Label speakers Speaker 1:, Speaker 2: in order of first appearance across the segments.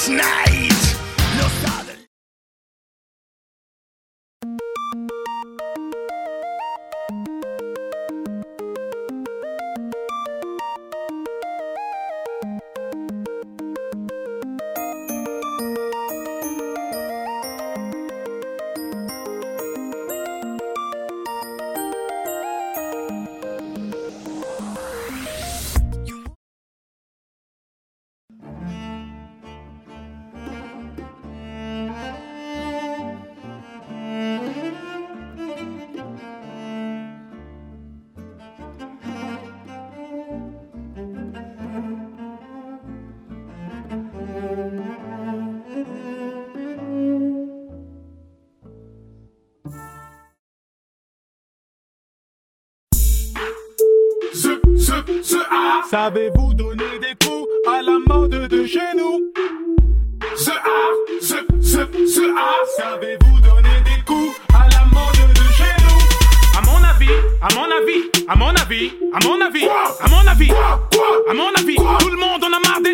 Speaker 1: last night.
Speaker 2: Savez-vous donner des coups à la mode de chez nous? Savez-vous donner des coups à la mode de chez nous? À mon avis, à mon avis, à mon avis, à mon avis, à mon avis, à mon avis, tout le monde on a marre des.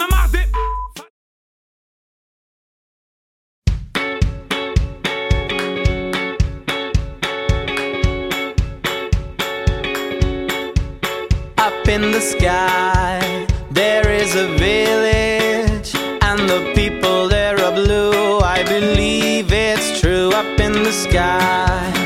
Speaker 3: Up in the sky, there is a village, and the people there are blue. I believe it's true. Up in the sky,